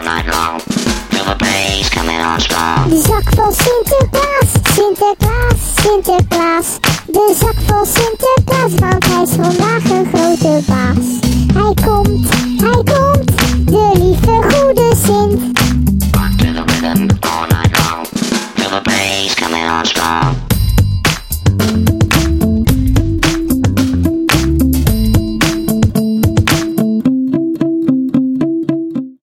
night long. Till the bass coming on strong. De zak vol Sinterklaas, Sinterklaas, Sinterklaas. De zak vol Sinterklaas, want hij is vandaag een grote baas.